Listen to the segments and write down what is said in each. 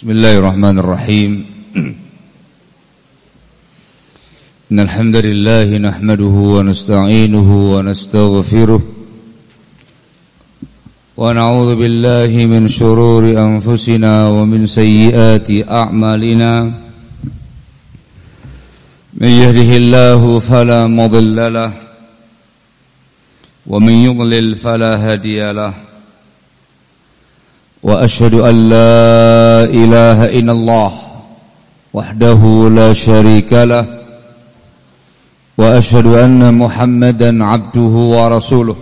Bismillahirrahmanirrahim. Innal hamdalillah nahmaduhu wa nasta'inuhu wa nastaghfiruh wa na'udzu billahi min shururi anfusina wa min sayyiati a'malina. May yahdihillahu fala mudilla lahu wa man yudlil fala hadiya lahu. وأشهد أن لا إله إلا الله وحده لا شريك له وأشهد أن محمدا عبده ورسوله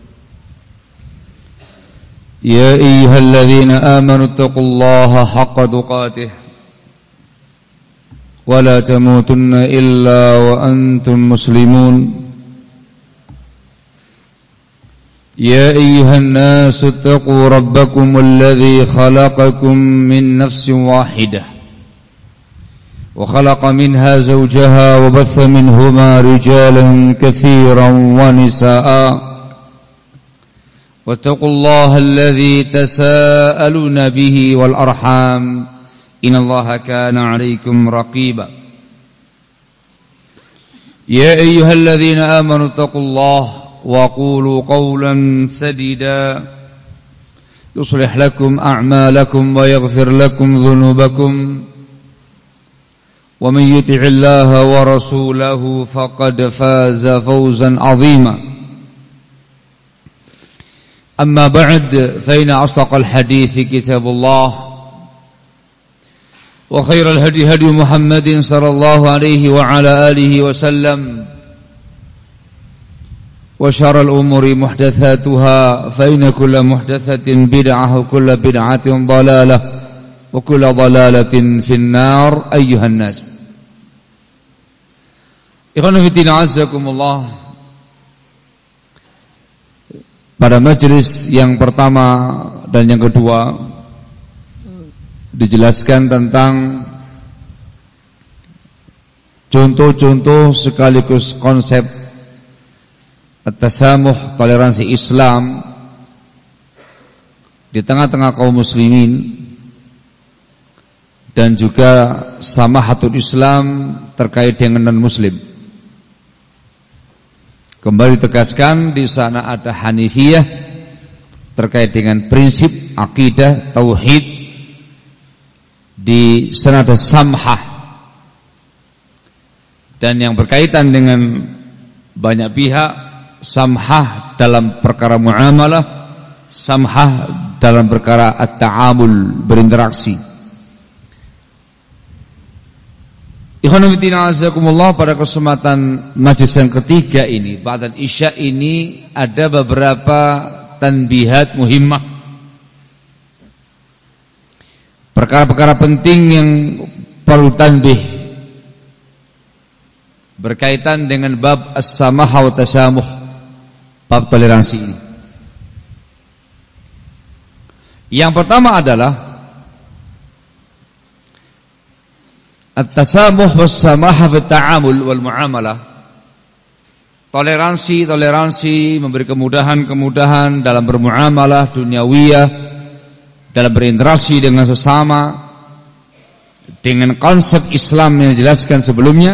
يا أيها الذين آمنوا اتقوا الله حق تقاته ولا تموتن إلا وأنتم مسلمون يا أيها الناس اتقوا ربكم الذي خلقكم من نفس واحدة وخلق منها زوجها وبث منهما رجالا كثيرا ونساء واتقوا الله الذي تساءلون به والأرحام إن الله كان عليكم رقيبا يا أيها الذين آمنوا اتقوا الله وقولوا قولا سديدا يصلح لكم أعمالكم ويغفر لكم ذنوبكم ومن يطع الله ورسوله فقد فاز فوزا عظيما أما بعد فإن أصدق الحديث كتاب الله وخير الهدي هدي محمد صلى الله عليه وعلى آله وسلم وشر الأمور محدثاتها فإن كل محدثة بدعة وكل بدعة ضلالة وكل ضلالة في النار أيها الناس. Ikhwan fillah azakumullah. Pada majelis yang pertama dan yang kedua dijelaskan tentang contoh-contoh sekaligus konsep at-tasamuh, toleransi Islam di tengah-tengah kaum muslimin, dan juga samahatul Islam terkait dengan non-muslim. Kembali ditegaskan di sana ada Hanifiyah terkait dengan prinsip akidah tauhid, di sana ada samhah, dan yang berkaitan dengan banyak pihak, samhah dalam perkara muamalah, samhah dalam perkara at-ta'amul, berinteraksi. Ikhwan fillah azakumullah, pada kesempatan majlis yang ketiga ini, ba'dal isya ini, ada beberapa tanbihat muhimmah, perkara-perkara penting yang perlu tanbih berkaitan dengan bab as-samahah wa tasamuh, bab toleransi ini. Yang pertama adalah at-tasamuh was-samahah fi ta'amul wal muamalah. Toleransi memberi kemudahan dalam bermuamalah duniawiyah, dalam berinteraksi dengan sesama, dengan konsep Islam yang dijelaskan sebelumnya.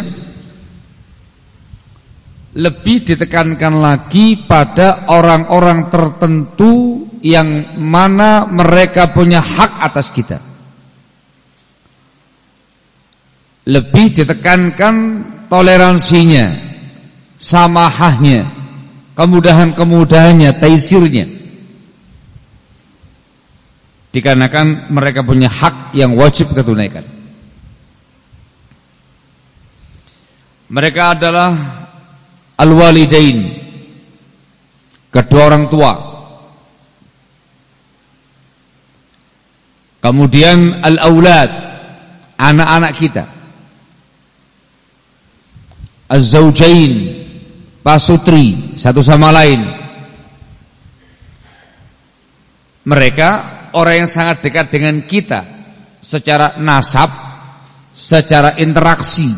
Lebih ditekankan lagi pada orang-orang tertentu yang mana mereka punya hak atas kita. Lebih ditekankan toleransinya, samahahnya, kemudahan-kemudahannya, taisirnya. Dikarenakan mereka punya hak yang wajib kita tunaikan. Mereka adalah al-walidain, kedua orang tua. Kemudian al-aulad, anak-anak kita. Az-zawjain, pasutri, satu sama lain. Mereka orang yang sangat dekat dengan kita secara nasab, secara interaksi.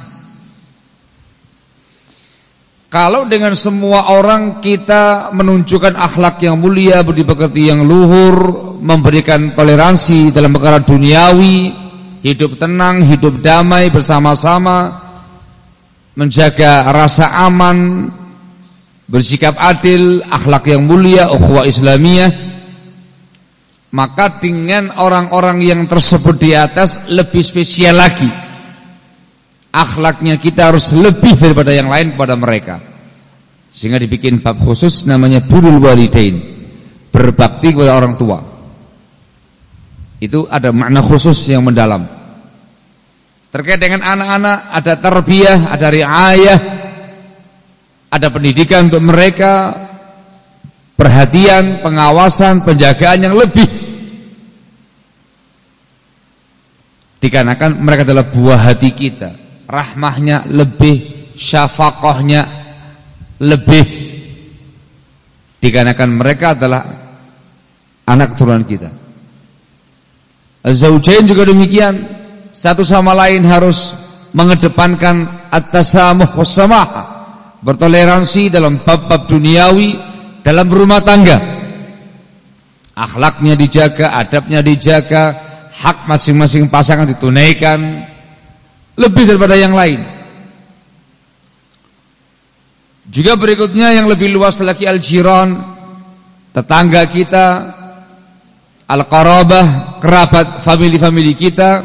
Kalau dengan semua orang kita menunjukkan akhlak yang mulia, budi pekerti yang luhur, memberikan toleransi dalam perkara duniawi, hidup tenang, hidup damai bersama-sama, menjaga rasa aman, bersikap adil, akhlak yang mulia, ukhuwah Islamiyah. Maka dengan orang-orang yang tersebut di atas lebih spesial lagi. Akhlaknya kita harus lebih daripada yang lain kepada mereka. Sehingga dibikin bab khusus namanya birrul walidain, berbakti kepada orang tua. Itu ada makna khusus yang mendalam. Terkait dengan anak-anak ada tarbiyah, ada riayah, ada pendidikan untuk mereka, perhatian, pengawasan, penjagaan yang lebih. Dikarenakan mereka adalah buah hati kita, rahmahnya lebih, syafaqahnya lebih. Dikarenakan mereka adalah anak keturunan kita. Az-zawjain juga demikian, satu sama lain harus mengedepankan at-tasamuh was-samahah, bertoleransi dalam bab-bab duniawi, dalam rumah tangga. Akhlaknya dijaga, adabnya dijaga, hak masing-masing pasangan ditunaikan lebih daripada yang lain. Juga berikutnya yang lebih luas lagi al-jiran, tetangga kita, al-qarabah, kerabat, famili-famili kita.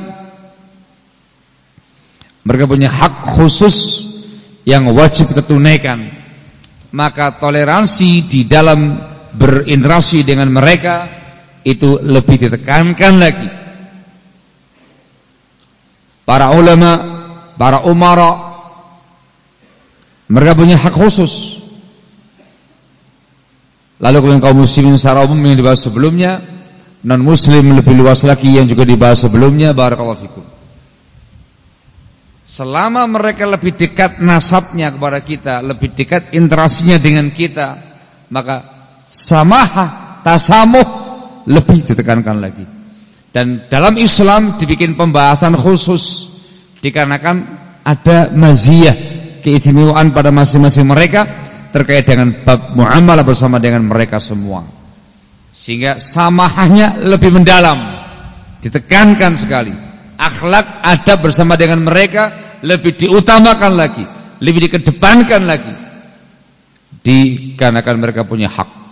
Mereka punya hak khusus yang wajib kita tunaikan. Maka toleransi di dalam berinteraksi dengan mereka itu lebih ditekankan lagi. Para ulama, para umara, mereka punya hak khusus. Lalu kalau kaum muslimin secara umum yang dibahas sebelumnya, non muslim lebih luas lagi yang juga dibahas sebelumnya. Barakallahu fikum. Selama mereka lebih dekat nasabnya kepada kita, lebih dekat interaksinya dengan kita, maka samahah, tasamuh lebih ditekankan lagi. Dan dalam Islam dibikin pembahasan khusus dikarenakan ada maziyah, keistimewaan pada masing-masing mereka terkait dengan bab muamalah bersama dengan mereka semua. Sehingga samahahnya lebih mendalam, ditekankan sekali. Akhlak, adab bersama dengan mereka lebih diutamakan lagi, lebih dikedepankan lagi, dikarenakan mereka punya hak.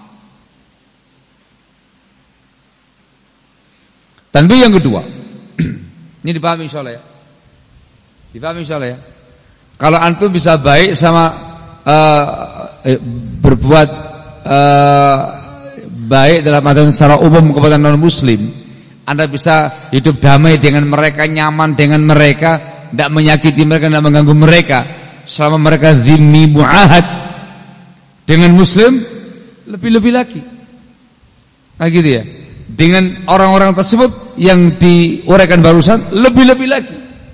Tanbih yang kedua, ini dipahami insyaallah ya. Dipahami insyaallah ya. Kalau antum bisa baik sama berbuat baik dalam artian secara umum kepada non muslim, Anda bisa hidup damai dengan mereka, nyaman dengan mereka, tidak menyakiti mereka, tidak mengganggu mereka, selama mereka zimmi mu'ahad. Dengan muslim lebih-lebih lagi. Nah gitu ya. Dengan orang-orang tersebut yang diuraikan barusan lebih-lebih lagi.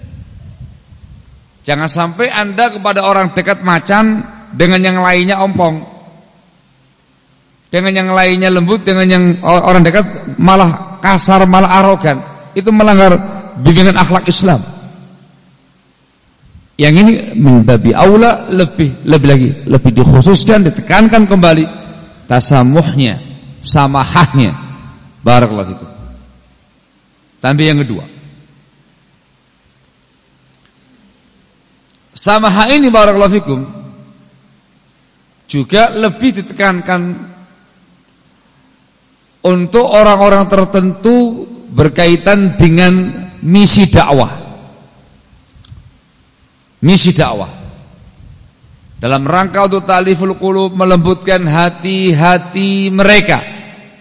Jangan sampai Anda kepada orang dekat macan, dengan yang lainnya ompong, dengan yang lainnya lembut, dengan yang orang dekat malah kasar, malah arogan. Itu melanggar bimbingan akhlak Islam. Yang ini min babi aula lebih lagi, lebih dikhususkan, ditekankan kembali tasamuhnya, samahahnya. Barakallahu fikum. Tambah yang kedua, samahah ini barakallahu fikum juga lebih ditekankan untuk orang-orang tertentu berkaitan dengan misi dakwah. Misi dakwah dalam rangka untuk ta'liful qulub, melembutkan hati-hati mereka.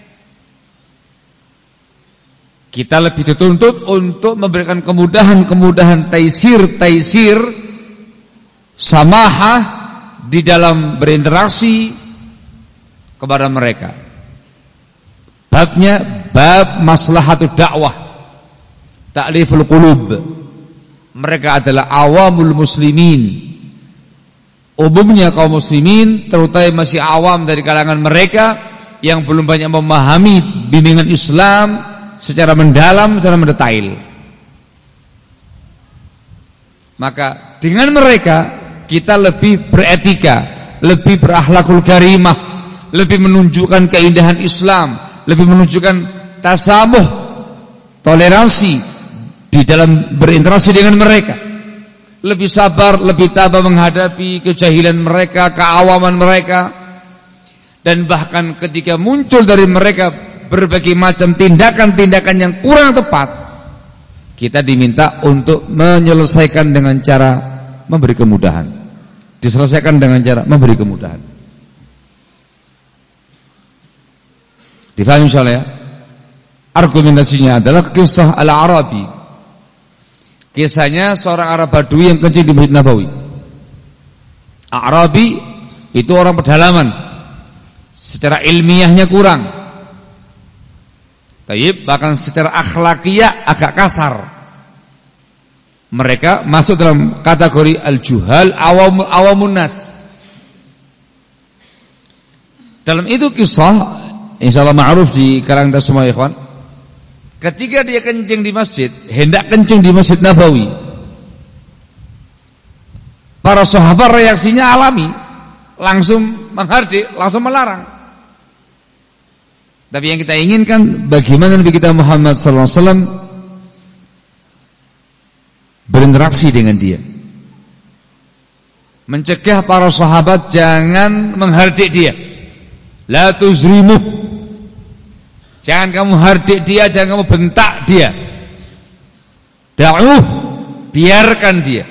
Kita lebih dituntut untuk memberikan kemudahan-kemudahan, taisir samahah di dalam berinteraksi kepada mereka. Babnya bab maslahatud dakwah, ta'liful qulub. Mereka adalah awamul muslimin. Umumnya kaum muslimin, terutama masih awam dari kalangan mereka yang belum banyak memahami bimbingan Islam secara mendalam, secara mendetail. Maka dengan mereka kita lebih beretika, lebih berakhlakul karimah, lebih menunjukkan keindahan Islam, lebih menunjukkan tasamuh, toleransi di dalam berinteraksi dengan mereka, lebih sabar, lebih tabah menghadapi kejahilan mereka, keawaman mereka, dan bahkan ketika muncul dari mereka berbagai macam tindakan-tindakan yang kurang tepat, kita diminta untuk menyelesaikan dengan cara memberi kemudahan. Diselesaikan dengan cara memberi kemudahan. Difahami insyaallah ya. Argumentasinya adalah kisah Al-Arabi. Kisahnya seorang Arab Badui yang kencing di Masjid Nabawi. Arabi itu orang pedalaman, secara ilmiahnya kurang, bahkan secara akhlakiyah agak kasar. Mereka masuk dalam kategori al-juhal, awamun nas. Dalam itu kisah insyaallah ma'ruf di kalangan semua ikhwan. Ketika dia kencing di masjid, hendak kencing di Masjid Nabawi, para sahabat reaksinya alami, langsung menghardik, langsung melarang. Tapi yang kita inginkan, bagaimana Nabi kita Muhammad SAW berinteraksi dengan dia, mencegah para sahabat jangan menghardik dia. La tuzrimuh, jangan kamu hardik dia, jangan kamu bentak dia. Da'uh, biarkan dia.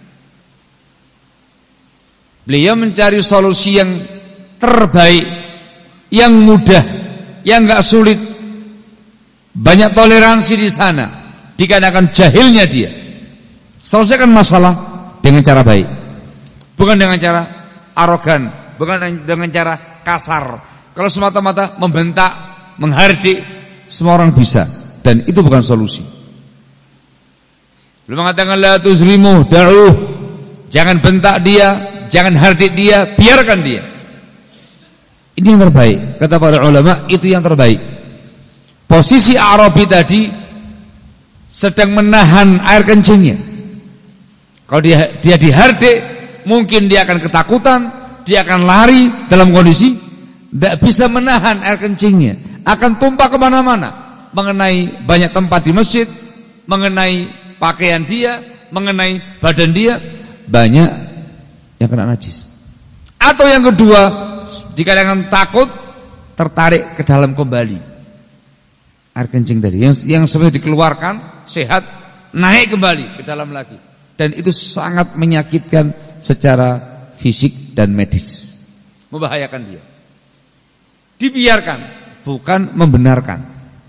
Beliau mencari solusi yang terbaik, yang mudah, yang enggak sulit. Banyak toleransi di sana dikarenakan jahilnya dia. Selesaikan masalah dengan cara baik, bukan dengan cara arogan, bukan dengan cara kasar. Kalau semata-mata membentak, menghardik, semua orang bisa, dan itu bukan solusi. Belum mengatakan la tuzrimu, da'uh, jangan bentak dia, jangan hardik dia, biarkan dia. Ini yang terbaik, kata para ulama, itu yang terbaik. Posisi Arabi tadi sedang menahan air kencingnya. Kalau dia dihardik, mungkin dia akan ketakutan, dia akan lari dalam kondisi tidak bisa menahan air kencingnya, akan tumpah kemana-mana, mengenai banyak tempat di masjid, mengenai pakaian dia, mengenai badan dia, banyak yang kena najis. Atau yang kedua, dikarenakan takut, tertarik ke dalam kembali air kencing tadi yang sebenarnya dikeluarkan sehat, naik kembali ke dalam lagi, dan itu sangat menyakitkan secara fisik dan medis, membahayakan dia. Dibiarkan, bukan membenarkan,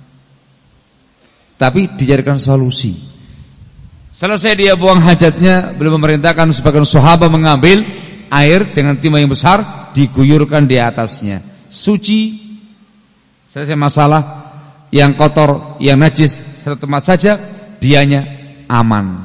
tapi dicarikan solusi. Selesai dia buang hajatnya, beliau memerintahkan sebagian sahabat mengambil air dengan timah yang besar, diguyurkan di atasnya. Suci, selesai masalah. Yang kotor, yang najis satu tempat saja, dianya aman.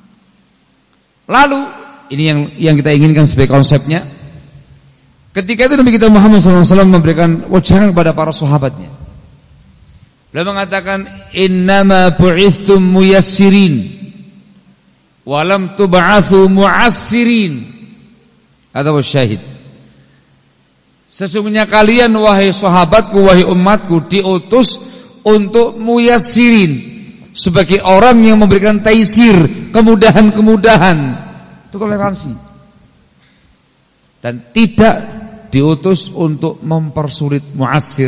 Lalu ini yang kita inginkan sebagai konsepnya. Ketika itu Nabi kita Muhammad SAW memberikan wejangan kepada para sahabatnya. Beliau mengatakan, innama bu'ithtum muyassirin walam tub'atsu mu'assirin. Atau syahid, sesungguhnya kalian wahai sahabatku, wahai umatku, diutus untuk muyassirin, sebagai orang yang memberikan taisir, kemudahan-kemudahan, itu toleransi, dan tidak diutus untuk mempersulit, mu'assir.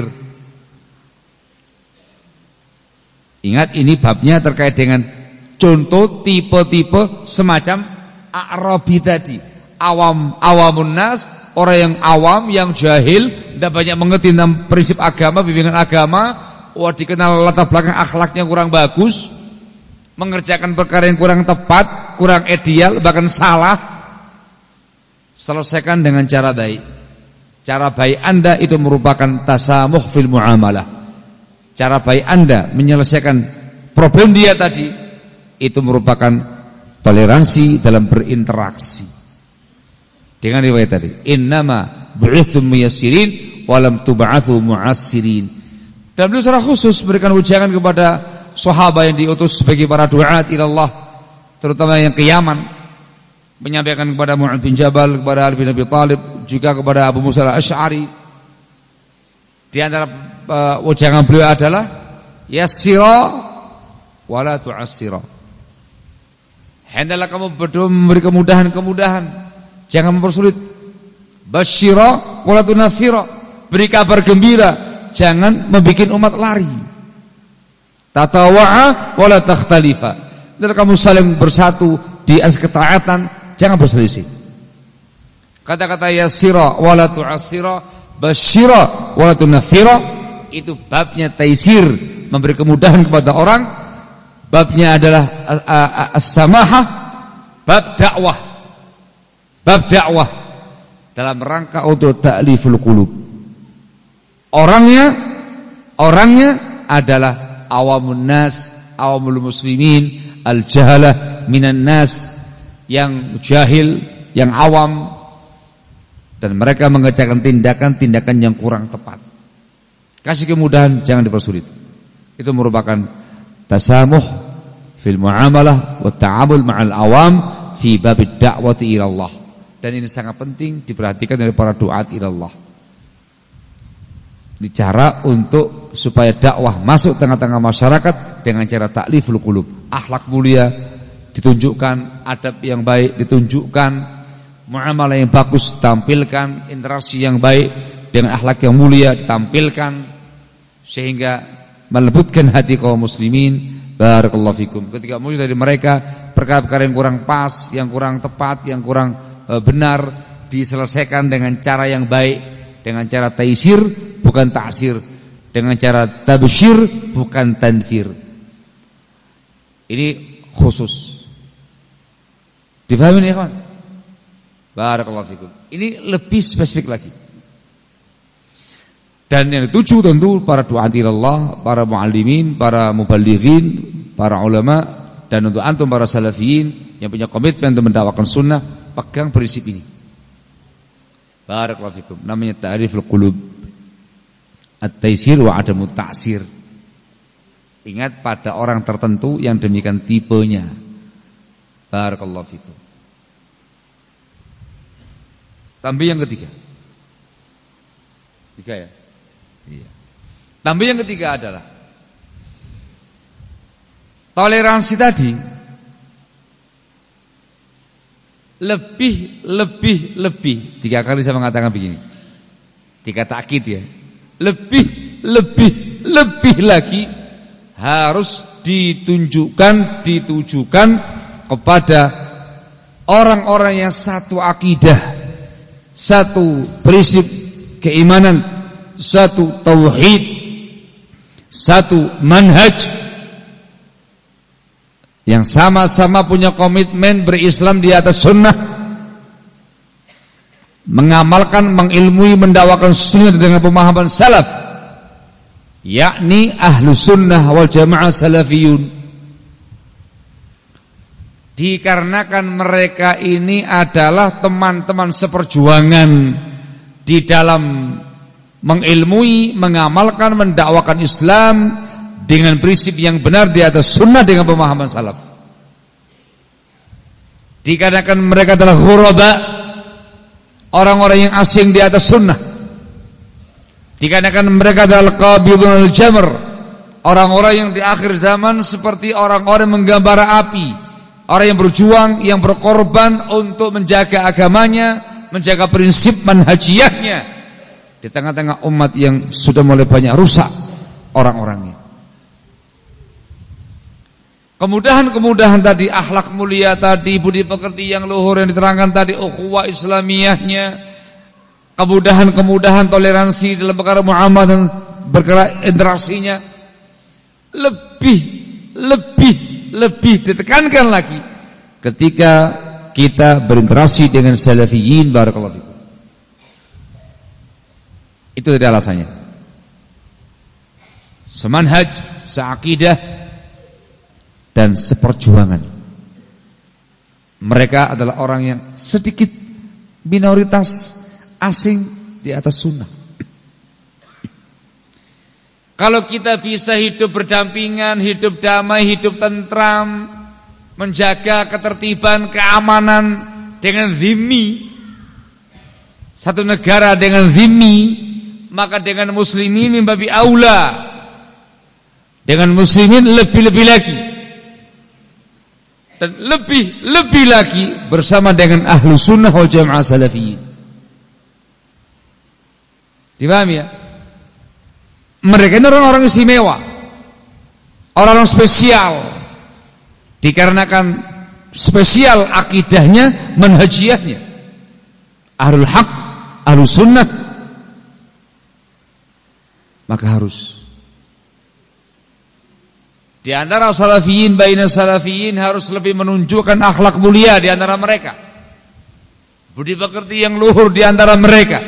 Ingat, ini babnya terkait dengan contoh tipe-tipe semacam Arabi tadi, awamun nas, orang yang awam, yang jahil, tidak banyak mengerti tentang prinsip agama, bimbingan agama. Wah, dikenal latar belakang akhlaknya kurang bagus, mengerjakan perkara yang kurang tepat, kurang ideal, bahkan salah. Selesaikan dengan cara baik. Cara baik Anda itu merupakan tasamuh fil muamalah. Cara baik Anda menyelesaikan problem dia tadi, itu merupakan toleransi dalam berinteraksi. Dengan riwayat tadi, innama bu'ithum muyassirin walam tub'atsu mu'assirin. Dan beliau secara khusus berikan ujangan kepada sahabat yang diutus sebagai para du'at ilallah, terutama yang ke Yaman, menyampaikan kepada Mu'adz bin Jabal, kepada Ali bin Abi Thalib, juga kepada Abu Musa al-Asy'ari. Di antara ujangan beliau adalah yassira wala tu'assira. Hendaklah kamu berdoa memberi kemudahan-kemudahan, jangan mempersulit. Basyira wala tunafira, beri kabar gembira, jangan membuat umat lari. Tatawa'a wala takhtalifa, dan kamu saling bersatu di atas ketaatan, jangan berselisih. Kata-kata yasira wala tu'assira, basyira wala tunafira, itu babnya taisir, memberi kemudahan kepada orang. Babnya adalah as-samahah, bab dakwah. Bab dakwah dalam rangka untuk ta'liful qulub. Orangnya adalah awamun nas, awamul muslimin, al-jahalah minan nas, yang jahil, yang awam, dan mereka mengerjakan tindakan-tindakan yang kurang tepat. Kasih kemudahan, jangan dipersulit. Itu merupakan tasamuh fil muamalah wa ta'amul ma'al awam fi babid da'wati ila Allah. Dan ini sangat penting diperhatikan oleh para duat ila Allah. Ini cara untuk supaya dakwah masuk tengah-tengah masyarakat dengan cara ta'liful qulub. Akhlak mulia ditunjukkan, adab yang baik ditunjukkan, muamalah yang bagus ditampilkan, interaksi yang baik dengan akhlak yang mulia ditampilkan, sehingga melembutkan hati kaum muslimin. Barakallahu fikum. Ketika muncul dari mereka perkara-perkara yang kurang pas, yang kurang tepat, yang kurang benar, diselesaikan dengan cara yang baik, dengan cara taisir bukan ta'sir, dengan cara tabsyir bukan tanfir. Ini khusus. Difahami ya kawan? Barakallahu fikum. Ini lebih spesifik lagi. Dan yang dituju tentu para du'at ilallah, para muallimin, para muballighin, para ulama, dan untuk antum para salafiyin yang punya komitmen untuk mendakwakan sunnah, pegang prinsip ini. Barakallahu fikum. Namanya ta'riful qulub, at-taisir wa adamu ta'sir. Ingat pada orang tertentu yang demikian tipenya. Barakallahu fikum. Tambah yang ketiga. Tiga ya? Iya. Tambah yang ketiga adalah toleransi tadi lebih 3 kali saya mengatakan begini. 3 takkid ya. Lebih lagi harus ditujukan kepada orang-orang yang satu akidah, satu prinsip keimanan, satu tauhid, satu manhaj, yang sama-sama punya komitmen berislam di atas sunnah, mengamalkan, mengilmui, mendakwakan sunnah dengan pemahaman salaf, yakni ahlu sunnah wal jamaah salafiyun. Dikarenakan mereka ini adalah teman-teman seperjuangan di dalam mengilmui, mengamalkan, mendakwakan Islam dengan prinsip yang benar di atas sunnah dengan pemahaman salaf. Dikarenakan mereka adalah ghuraba, orang-orang yang asing di atas sunnah. Dikarenakan mereka adalah qabidun al-jamr, orang-orang yang di akhir zaman seperti orang-orang menggambara api, orang yang berjuang, yang berkorban untuk menjaga agamanya, menjaga prinsip manhajiyahnya di tengah-tengah umat yang sudah mulai banyak rusak orang-orangnya. Kemudahan-kemudahan tadi, akhlak mulia tadi, budi pekerti yang luhur yang diterangkan tadi, ukhuwah islamiyahnya, kemudahan-kemudahan toleransi dalam perkara muamalah dan perkara interaksinya lebih ditekankan lagi ketika kita berinteraksi dengan salafiyin. Barakallahu fikum. Itu tadi alasannya. Semanhaj, seakidah, dan seperjuangan. Mereka adalah orang yang sedikit minoritas asing di atas sunnah. Kalau kita bisa hidup berdampingan, hidup damai, hidup tentram, menjaga ketertiban, keamanan dengan zimmi, satu negara dengan zimmi, maka dengan muslimin min babi aula, dengan muslimin lebih-lebih lagi. dan lebih lagi bersama dengan ahlu sunnah wal jamaah salafiyin. Dipahami ya? Mereka ini orang-orang istimewa, orang-orang spesial, dikarenakan spesial akidahnya, manhajiyahnya, ahlul haq, ahlus sunnah. Maka harus di antara salafiyin, baina salafiyin, harus lebih menunjukkan akhlak mulia di antara mereka, budi pekerti yang luhur di antara mereka,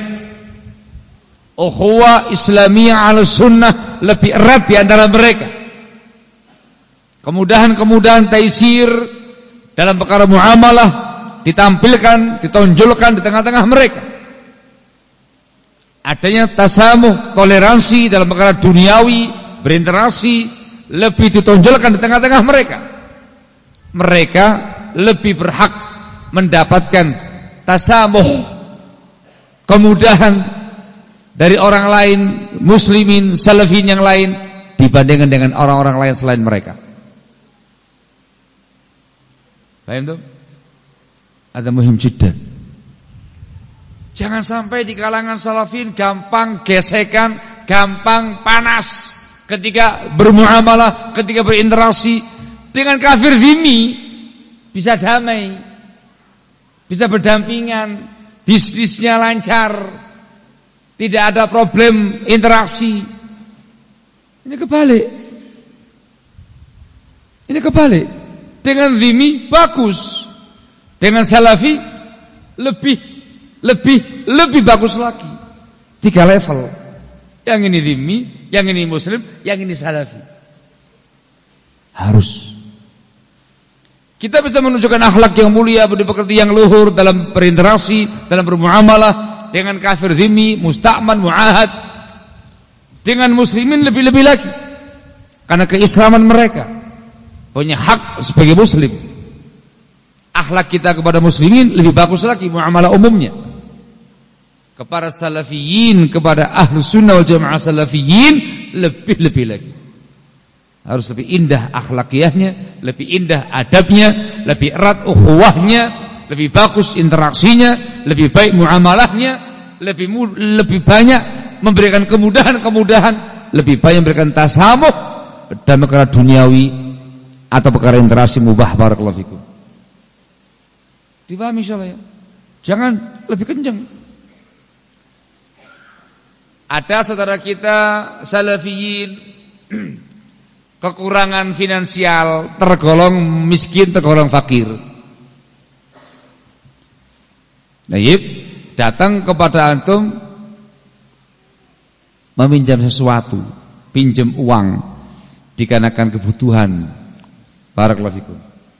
ukhuwah islamiyah ala sunnah lebih erat di antara mereka, kemudahan-kemudahan taisir dalam perkara muamalah ditampilkan, ditonjolkan di tengah-tengah mereka. Adanya tasamuh, toleransi dalam perkara duniawi, berinteraksi lebih ditonjolkan di tengah-tengah mereka. Mereka lebih berhak mendapatkan tasamuh, kemudahan dari orang lain, muslimin, salafin yang lain, dibandingkan dengan orang-orang lain selain mereka. Paham tuh? Ada muhim jiddan. Jangan sampai di kalangan salafin gampang gesekan, gampang panas ketika bermuamalah, ketika berinteraksi dengan kafir dhimmi. Bisa damai, bisa berdampingan, bisnisnya lancar, tidak ada problem interaksi. Ini kebalik. Dengan dhimmi bagus, dengan salafi lebih bagus lagi. 3 level. Yang ini dhimmi, yang ini muslim, yang ini salafi. Harus kita bisa menunjukkan akhlak yang mulia, budi pekerti yang luhur dalam berinteraksi, dalam bermuamalah dengan kafir dhimmi, musta'man, mu'ahad, dengan muslimin lebih-lebih lagi, karena keislaman mereka punya hak sebagai muslim. Akhlak kita kepada muslimin lebih bagus lagi, muamalah umumnya. Kepada salafiyin, kepada ahlu sunnah wal jamaah salafiyin lebih-lebih lagi. Harus lebih indah akhlakiyahnya, lebih indah adabnya, lebih erat ukhuwahnya, lebih bagus interaksinya, lebih baik muamalahnya, lebih banyak memberikan kemudahan-kemudahan, lebih banyak memberikan tasamuh dan perkara duniawi atau perkara interaksi mubah. Barakallahu fikum. Dipahami insyaallah ya. Jangan lebih kencang. Ada saudara kita salafiyin kekurangan finansial, tergolong miskin, tergolong fakir. Baik, datang kepada antum meminjam sesuatu, pinjam uang dikarenakan kebutuhan. Barakallahu fikum.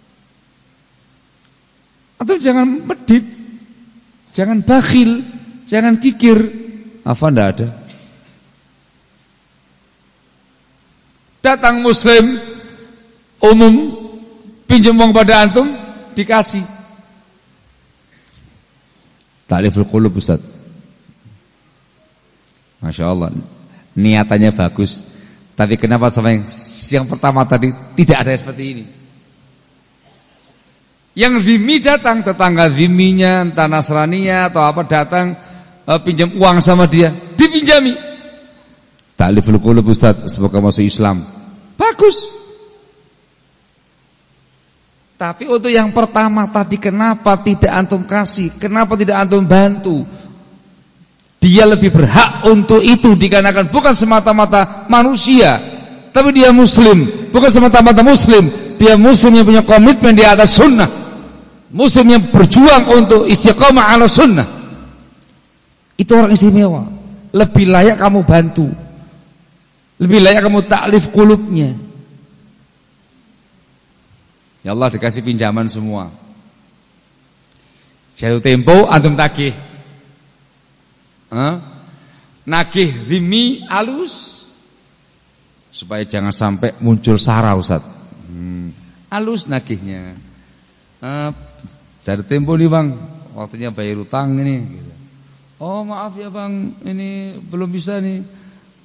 Atau jangan medit, jangan bakhil, jangan kikir. Apa enggak ada? Datang muslim umum pinjam uang pada antum, dikasih. Ta'riful qulub Ustaz. Masya Allah, niatannya bagus. Tapi kenapa sampai yang pertama tadi tidak ada seperti ini? Yang dhimmi datang, tetangga dhimminya, entah Nasraninya atau apa, datang pinjam uang sama dia, dipinjami. Ta'riful qulub Ustaz, semoga masuk Islam. Bagus. Tapi untuk yang pertama tadi, kenapa tidak antum kasih? Kenapa tidak antum bantu? Dia lebih berhak untuk itu dikarenakan bukan semata-mata manusia, tapi dia muslim. Bukan semata-mata muslim, dia muslim yang punya komitmen di atas sunnah, muslim yang berjuang untuk istiqamah ala sunnah. Itu orang istimewa. Lebih layak kamu bantu, lebih layak kamu ta'lif qulubnya. Ya Allah, dikasih pinjaman semua, jatuh tempo antum tagih, nagih dhimmi alus, supaya jangan sampai muncul sara Ustaz. Alus nagihnya, jatuh tempo nih bang, waktunya bayar utang ini gitu. Oh maaf ya bang, ini belum bisa nih,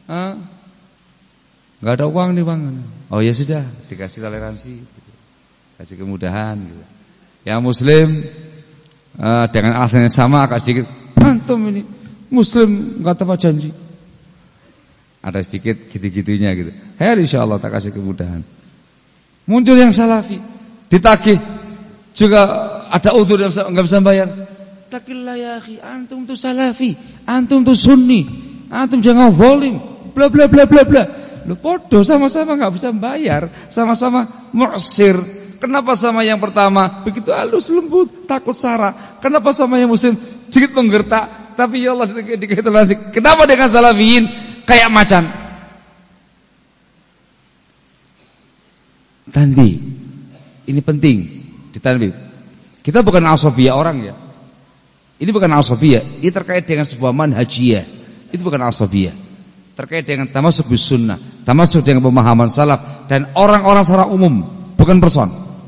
nggak ada uang nih bang. Oh ya sudah, dikasih toleransi. kasih kemudahan gitu. Yang muslim dengan alasan yang sama agak sedikit, antum ini muslim enggak tepat janji. Ada sedikit gitu-gitunya gitu. Insyaallah tak kasih kemudahan. Muncul yang salafi, ditagih juga ada uzur yang enggak bisa bayar. Takillah ya akhi, antum tuh salafi, antum tuh sunni, antum jangan zalim, bla bla bla bla bla. Lu podo sama-sama enggak bisa bayar, sama-sama mu'sir. Kenapa sama yang pertama begitu halus lembut, takut sara? Kenapa sama yang muslim sedikit menggertak, tapi ya Allah dikatakan kenapa dengan salafiyin kayak macan? Tanbih. Ini penting ditanbih. Kita bukan asabiyah orang ya. Ini bukan asabiyah, ini terkait dengan sebuah manhajiyah. Itu bukan asabiyah. Terkait dengan tamasuk bis sunnah, tamasuk dengan pemahaman salaf dan orang-orang secara umum, bukan person.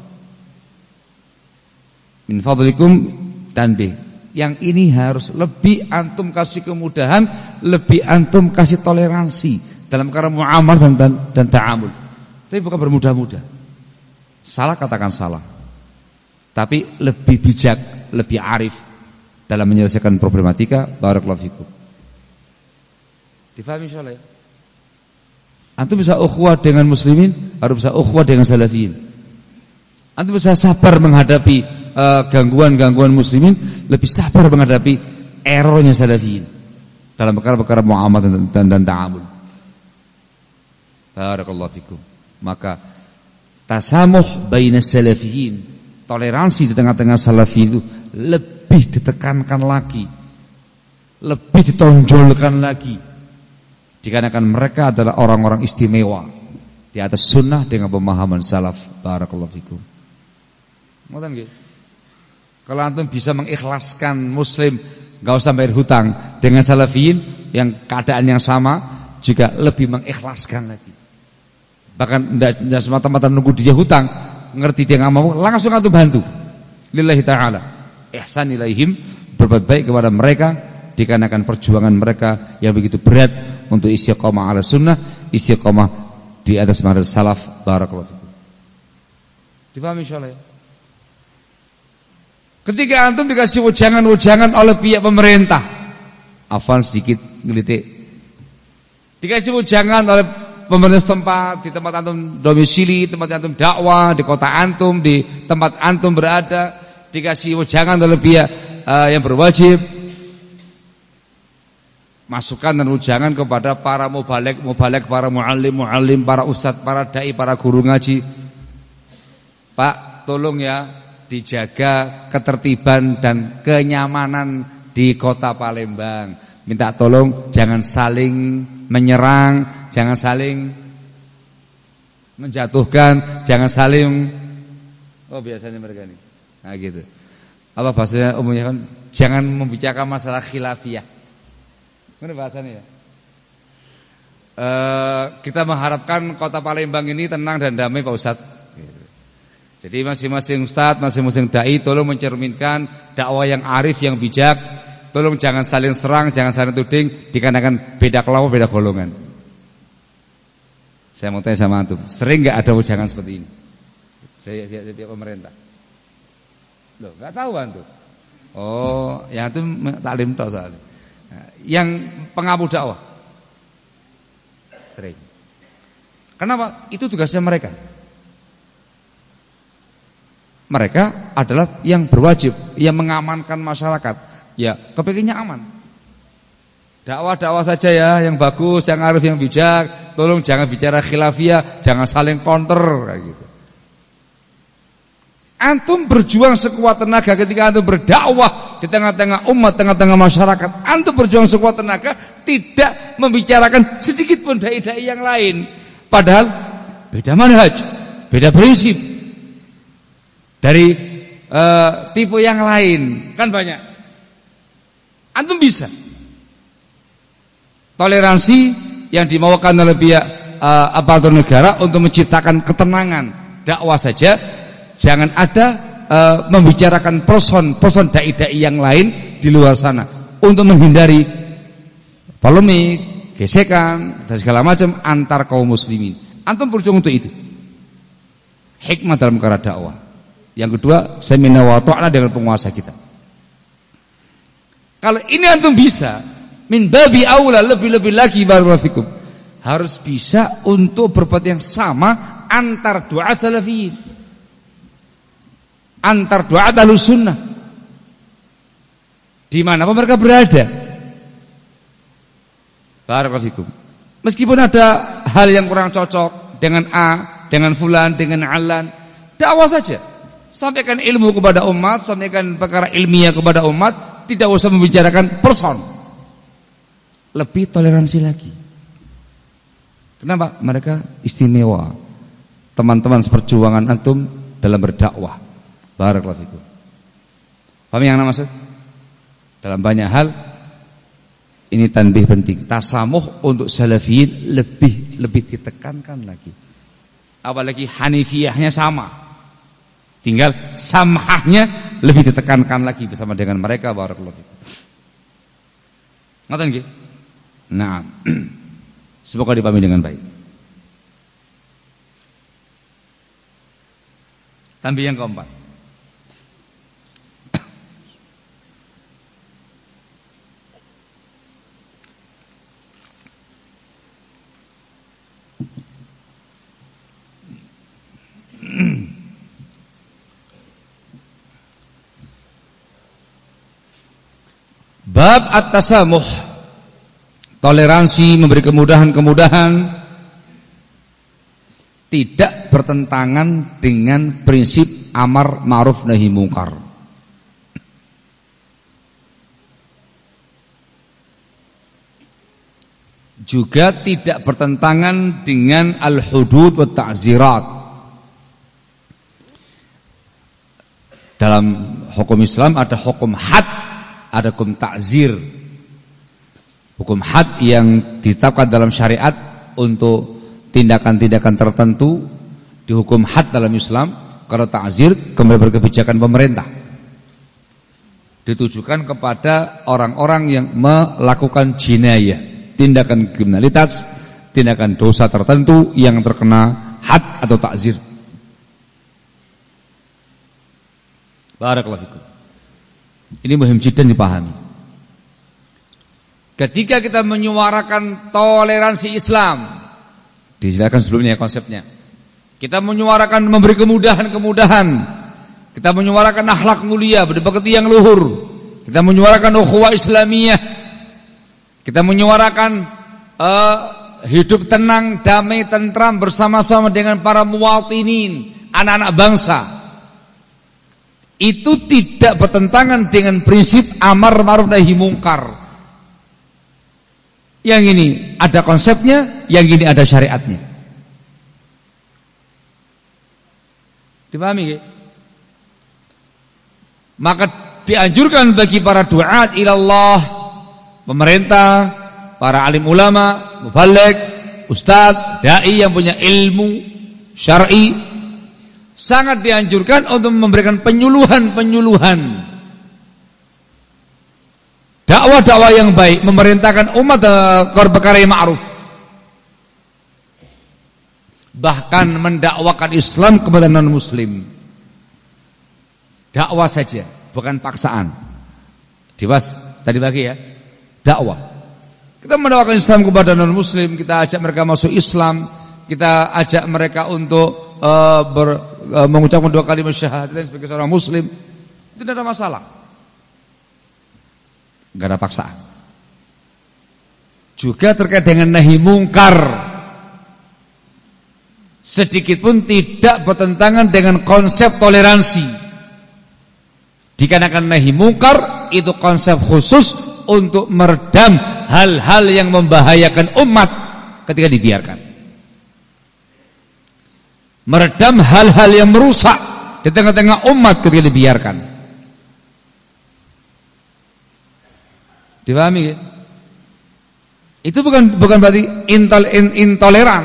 Min fadlikum tanbih. Yang ini harus lebih antum kasih kemudahan, lebih antum kasih toleransi dalam perkara muamalah dan ta'amul. Tapi bukan bermudah-mudah. Salah katakan salah. Tapi lebih bijak, lebih arif dalam menyelesaikan problematika. Barakallahu fikum. Difahami insyaallah ya? Antum bisa ukhuwah dengan muslimin, harus bisa ukhuwah dengan salafiyin. Antum bisa sabar menghadapi gangguan-gangguan muslimin, lebih sabar menghadapi errornya salafiyin dalam perkara-perkara muamalah dan ta'amul. Barakallahu fikum. Maka tasamuh baina salafiyin, toleransi di tengah-tengah salafiyin itu lebih ditekankan lagi, lebih ditonjolkan lagi, dikarenakan mereka adalah orang-orang istimewa di atas sunnah dengan pemahaman salaf. Barakallahu fikum. Ngoten nggih. Kalau antum bisa mengikhlaskan muslim enggak usah bayar hutang, dengan salafiyin yang keadaan yang sama juga lebih mengikhlaskan lagi. Bahkan tidak semata-mata nunggu dia hutang, ngerti dia enggak mau, langsung antum bantu. Lillahi taala. Ihsan ilaihim, berbuat baik kepada mereka dikarenakan perjuangan mereka yang begitu berat untuk istiqomah ala sunnah, istiqomah di atas manhaj salaf. Barakallahu fikum. Difahami insyaallah ya? Ketika antum dikasih wejangan-wejangan oleh pihak pemerintah, afwan sedikit ngelitik, dikasih wejangan oleh pemerintah setempat, di tempat antum domisili, tempat antum dakwah, di kota antum, di tempat antum berada, dikasih wejangan oleh pihak yang berwajib, masukan dan wejangan kepada para mubalek, para muallim, para ustadz, para dai, para guru ngaji. Pak, tolong ya dijaga ketertiban dan kenyamanan di kota Palembang. Minta tolong jangan saling menyerang, jangan saling menjatuhkan, jangan saling biasanya mereka ini. Nah gitu. Apa bahasanya umumnya kan, jangan membicarakan masalah khilafiyah. Mana bahasanya ya? Kita mengharapkan kota Palembang ini tenang dan damai Pak Ustadz. Jadi masing-masing ustadz, masing-masing dai tolong mencerminkan dakwah yang arif, yang bijak. Tolong jangan saling serang, jangan saling tuding, dikarenakan beda kelompok, beda golongan. Saya mau tanya sama antum, sering enggak ada ujangan seperti ini? Saya pihak pemerintah. Loh, enggak tahu antum. Oh, yang antum taklim tok soalnya. Nah, yang pengabu dakwah sering. Kenapa? Itu tugasnya mereka. Mereka adalah yang berwajib, yang mengamankan masyarakat. Ya, kepinginnya aman. Dakwah-dakwah saja ya, yang bagus, yang arif, yang bijak. Tolong jangan bicara khilafiyah, jangan saling counter kayak gitu. Antum berjuang sekuat tenaga ketika antum berdakwah di tengah-tengah umat, tengah-tengah masyarakat. Antum berjuang sekuat tenaga, tidak membicarakan sedikit pun dai-dai yang lain. Padahal beda manhaj, beda prinsip dari tipe yang lain, kan banyak. Antum bisa toleransi yang dimaukan oleh pihak aparatur negara untuk menciptakan ketenangan dakwah saja. Jangan ada membicarakan person dai-dai yang lain di luar sana untuk menghindari polemik, gesekan dan segala macam antar kaum muslimin. Antum berjuang untuk itu. hikmah dalam perkara dakwah. Yang kedua, sami'na wa ata'na dengan penguasa kita. Kalau ini antum bisa, min babi aula, lebih-lebih lagi barakallahu fikum, harus bisa untuk berbuat yang sama antar doa salafiyin, antar doa ahlus sunnah, di mana mereka berada. Barakallahu fikum. Meskipun ada hal yang kurang cocok dengan A, dengan fulan, dengan alan, dakwah saja. Sampaikan ilmu kepada umat, sampaikan perkara ilmiah kepada umat, tidak usah membicarakan person. Lebih toleransi lagi. Kenapa? Mereka istimewa. Teman-teman seperjuangan antum dalam berdakwah. Barakallahu fikum. Paham yang maksud? Dalam banyak hal ini tanbih penting. Tasamuh untuk salafiyin lebih ditekankan lagi. Apalagi hanifiyahnya sama. Tinggal samahnya lebih ditekankan lagi bersama dengan mereka. Barakallahu fikum. Ngoten nggih? Nah, semoga dipahami dengan baik. Tanbih yang keempat. Bab at-tasamuh, toleransi, memberi kemudahan-kemudahan, tidak bertentangan dengan prinsip amar ma'ruf nahi mungkar. Juga tidak bertentangan dengan al-hudud wa ta'zirat. Dalam hukum Islam ada hukum had, ada hukum ta'zir. Hukum had yang ditetapkan dalam syariat untuk tindakan-tindakan tertentu dihukum had dalam Islam. Kalau ta'zir kembali berkebijakan pemerintah, ditujukan kepada orang-orang yang melakukan jinayah, tindakan kriminalitas, tindakan dosa tertentu yang terkena had atau ta'zir. Barakallahu fikum. Ini muhim jiddan dipahami. Ketika kita menyuarakan toleransi Islam, dijelaskan sebelumnya konsepnya. Kita menyuarakan memberi kemudahan-kemudahan. Kita menyuarakan akhlak mulia, berbakti yang luhur. Kita menyuarakan ukhuwah Islamiyah. Kita menyuarakan hidup tenang, damai, tentram bersama-sama dengan para muwatinin, anak-anak bangsa. Itu tidak bertentangan dengan prinsip amar ma'ruf nahi mungkar. Yang ini ada konsepnya, yang ini ada syariatnya. Dipahami ya? Maka dianjurkan bagi para duat ilallah, pemerintah, para alim ulama, muballigh, ustadz, dai yang punya ilmu syar'i, sangat dianjurkan untuk memberikan penyuluhan-penyuluhan, dakwah-dakwah yang baik, memerintahkan umat perkara yang ma'ruf, bahkan mendakwakan Islam kepada non-muslim. Dakwah saja, bukan paksaan. Dibahas tadi pagi ya, dakwah. Kita mendakwakan Islam kepada non-muslim, kita ajak mereka masuk Islam, kita ajak mereka untuk mengucapkan 2 kalimat syahadat sebagai seorang muslim. Itu tidak ada masalah, tidak ada paksaan. Juga terkait dengan nahi mungkar, sedikit pun tidak bertentangan dengan konsep toleransi. Dikarenakan nahi mungkar itu konsep khusus untuk meredam hal-hal yang membahayakan umat ketika dibiarkan, meredam hal-hal yang merusak di tengah-tengah umat ketika dibiarkan. Dipahami ya? Itu bukan berarti intoleran.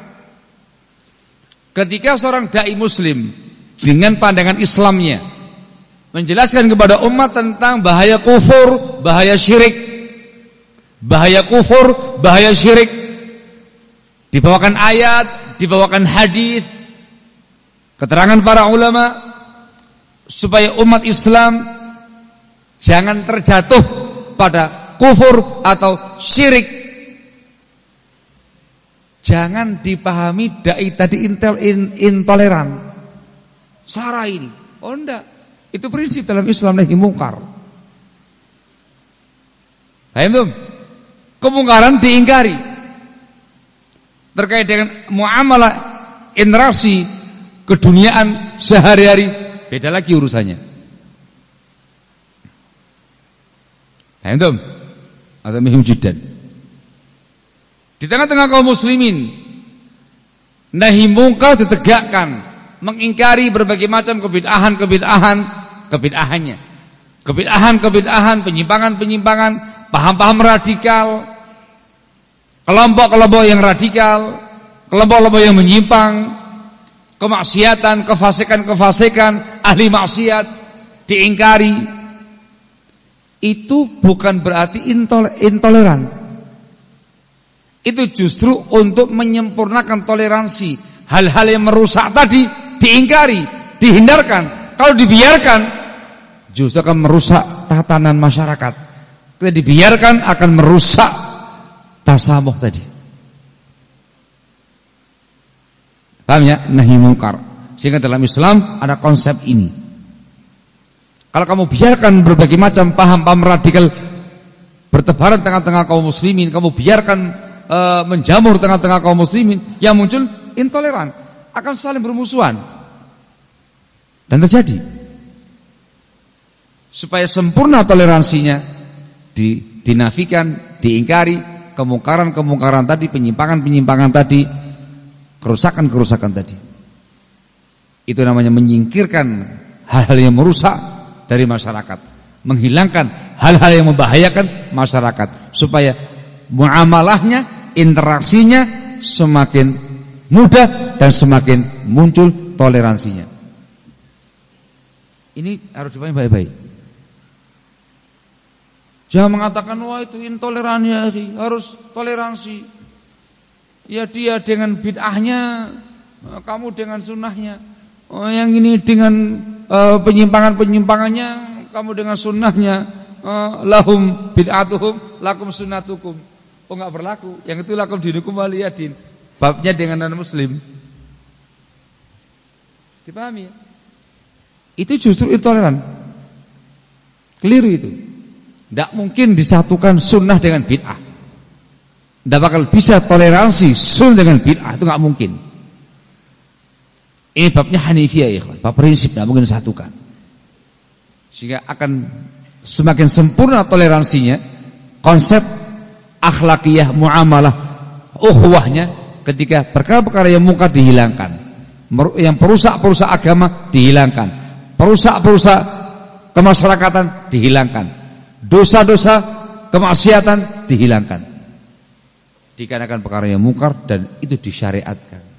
Ketika seorang dai muslim dengan pandangan Islamnya menjelaskan kepada umat tentang bahaya kufur, bahaya syirik, bahaya kufur, bahaya syirik, dibawakan ayat, dibawakan hadis, Keterangan para ulama supaya umat Islam jangan terjatuh pada kufur atau syirik, jangan dipahami dai tadi intoleran. Sarah ini, oh enggak, itu prinsip dalam Islam nahi mungkar. Paham? Kemungkaran diingkari. Terkait dengan muamalah interaksi keduniaan sehari-hari, beda lagi urusannya. Paham? Ada muhim jiddan. Di tengah-tengah kaum muslimin, nahi mungkar ditegakkan, mengingkari berbagai macam kebid'ahannya, penyimpangan-penyimpangan, paham-paham radikal, kelompok-kelompok yang radikal, kelompok-kelompok yang menyimpang, kemaksiatan, kefasikan, ahli maksiat diingkari. Itu bukan berarti intoleran. Itu justru untuk menyempurnakan toleransi. Hal-hal yang merusak tadi diingkari, dihindarkan. Kalau dibiarkan justru akan merusak tatanan masyarakat. Kalau dibiarkan akan merusak tasamuh tadi. Paham ya? Nahi mungkar. Sehingga dalam Islam ada konsep ini. Kalau kamu biarkan berbagai macam paham-paham radikal bertebaran tengah-tengah kaum muslimin, kamu biarkan menjamur tengah-tengah kaum muslimin, yang muncul intoleran, akan saling bermusuhan. Dan terjadi. Supaya sempurna toleransinya dinafikan, diingkari kemungkaran-kemungkaran tadi, penyimpangan-penyimpangan tadi, kerusakan-kerusakan tadi. Itu namanya menyingkirkan hal-hal yang merusak dari masyarakat, menghilangkan hal-hal yang membahayakan masyarakat, supaya muamalahnya, interaksinya semakin mudah dan semakin muncul toleransinya. Ini harus dipahami baik-baik. Jangan mengatakan wah itu intoleran ya, harus toleransi. Ya dia dengan bid'ahnya, kamu dengan sunnahnya. Oh, yang ini dengan penyimpangan-penyimpangannya, kamu dengan sunnahnya. Lahum bid'atuhum, lakum sunnatukum. Oh enggak berlaku. Yang itu lakum dinukum waliyadin. Babnya dengan non-muslim. Dipahami ya? Itu justru intoleran. Keliru itu. Tidak mungkin disatukan sunnah dengan bid'ah. Tidak bakal bisa toleransi sunnah dengan bid'ah. Itu enggak mungkin. Ini babnya Hanifiyah ya, bab prinsip, tidak mungkin disatukan. Sehingga akan semakin sempurna toleransinya, konsep akhlakiyah, muamalah, ukhuwahnya, ketika perkara-perkara yang mungkar dihilangkan, yang perusak-perusak agama dihilangkan, perusak-perusak kemasyarakatan dihilangkan, dosa-dosa kemaksiatan dihilangkan, dikarenakan perkara yang mungkar dan itu disyariatkan.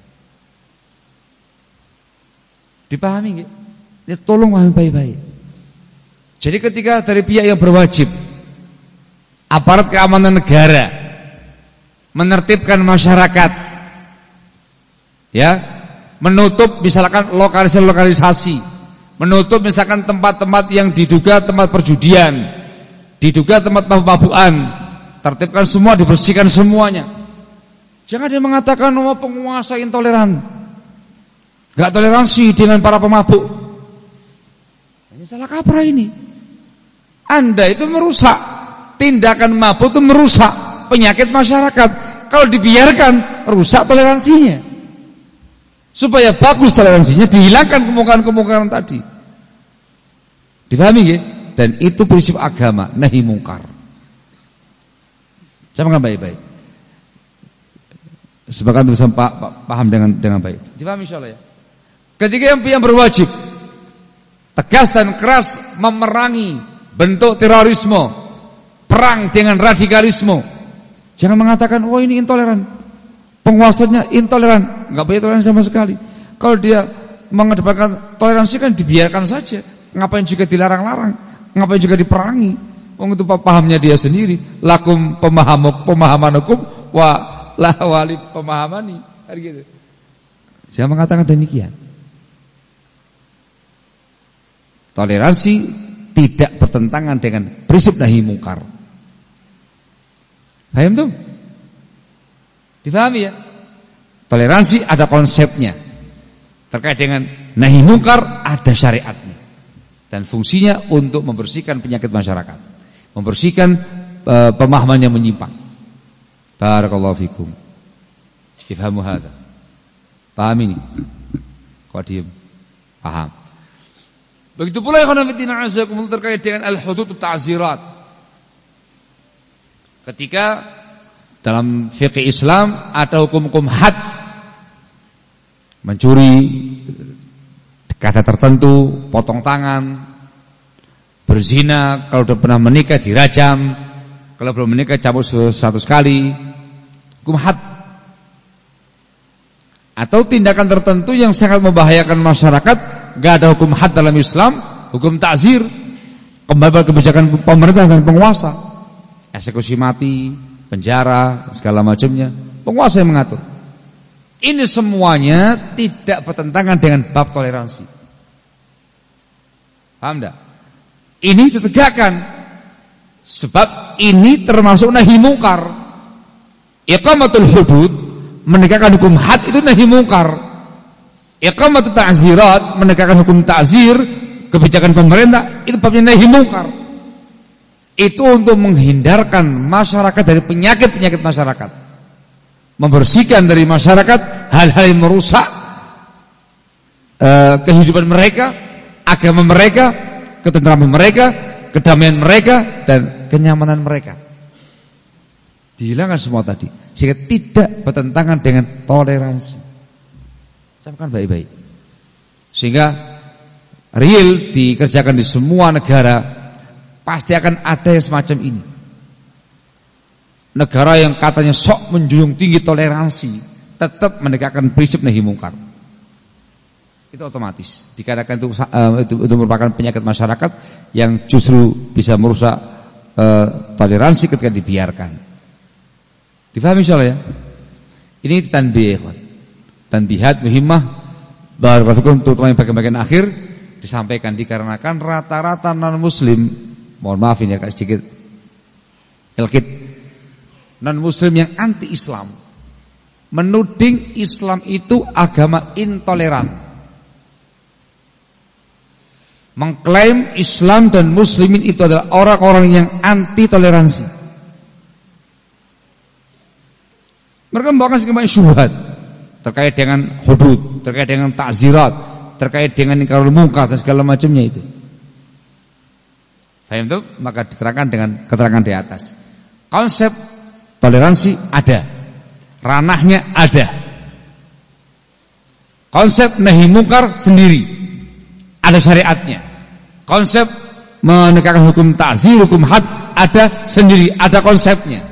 Dipahami nggak? Ya, tolong pahami baik-baik. Jadi ketika dari pihak yang berwajib, aparat keamanan negara, menertibkan masyarakat, ya, menutup misalkan lokalisasi, menutup misalkan tempat-tempat yang diduga tempat perjudian, diduga tempat pemabukkan, tertibkan semua, dibersihkan semuanya. Jangan dia mengatakan oh penguasa intoleran, gak toleransi dengan para pemabuk. Ini salah kaprah ini. Anda itu merusak, tindakan mabuk itu merusak penyakit masyarakat. Kalau dibiarkan, rusak toleransinya. Supaya bagus toleransinya, dihilangkan kemungkaran-kemungkaran tadi. Dipahami ya? Dan itu prinsip agama, nahi mungkar. Camkan baik-baik. Sebagian bisa paham dengan baik. Dipahami insyaallah ya? Ketika yang berwajib tegas dan keras memerangi bentuk terorisme, perang dengan radikalisme, jangan mengatakan oh ini intoleran, penguasanya intoleran. Enggak boleh toleransi sama sekali. Kalau dia mengedepankan toleransi kan dibiarkan saja. Ngapain juga dilarang-larang, ngapain juga diperangi? Wong itu pahamnya dia sendiri. Lakum pemahaman hukum wa la wali pemahamani, gitu. Jangan mengatakan demikian. Toleransi tidak bertentangan dengan prinsip nahi mungkar. Paham tuh? Difahami ya? Toleransi ada konsepnya. Terkait dengan nahi mungkar ada syariatnya. Dan fungsinya untuk membersihkan penyakit masyarakat, membersihkan pemahaman yang menyimpang. Barakallahu fikum. Ifhamu hadza. Paham ini? Kok diam? Paham. Begitu pula ya khonafidina azakumullah terkait dengan al-hudud ta'zirat. Ketika dalam fikih Islam ada hukum-hukum had, mencuri kadar tertentu, potong tangan, berzina, kalau sudah pernah menikah dirajam, kalau belum menikah cabut 100 kali, hukum had. Atau tindakan tertentu yang sangat membahayakan masyarakat, gak ada hukum had dalam Islam, hukum ta'zir, kembali kebijakan pemerintah dan penguasa, eksekusi mati, penjara, segala macamnya, penguasa yang mengatur. Ini semuanya tidak bertentangan dengan bab toleransi. Paham tak? Ini ditegakkan sebab ini termasuk nahi mungkar. Iqamatul hudud, menegakkan hukum had itu nahi mungkar. Iqamatul ta'zirat, menegakkan hukum ta'zir, kebijakan pemerintah itu babnya nahi mungkar. Itu untuk menghindarkan masyarakat dari penyakit-penyakit masyarakat, membersihkan dari masyarakat hal-hal yang merusak kehidupan mereka, agama mereka, ketentraman mereka, kedamaian mereka, dan kenyamanan mereka. Dihilangkan semua tadi, sehingga tidak bertentangan dengan toleransi. Camkan baik-baik. Sehingga real dikerjakan di semua negara, pasti akan ada yang semacam ini. Negara yang katanya sok menjunjung tinggi toleransi, tetap menegakkan prinsip nahi mungkar. Itu otomatis dikatakan itu merupakan penyakit masyarakat yang justru bisa merusak toleransi ketika dibiarkan. Difahami insyaallah ya? Ini tanbih, tanbihat muhimmah barakallahu untuk bagian-bagian akhir disampaikan dikarenakan rata-rata non muslim, mohon maaf ini agak sedikit elkit, non muslim yang anti Islam menuding Islam itu agama intoleran, mengklaim Islam dan muslimin itu adalah orang-orang yang anti toleransi. Mereka membawakan segala syubhat terkait dengan hudud, terkait dengan ta'zirat, terkait dengan inkarul munkar dan segala macamnya itu. Faham itu? Maka diterangkan dengan keterangan di atas. Konsep toleransi ada, ranahnya ada. Konsep nahi mungkar sendiri, ada syariatnya. Konsep menegakkan hukum ta'zir, hukum had ada sendiri, ada konsepnya.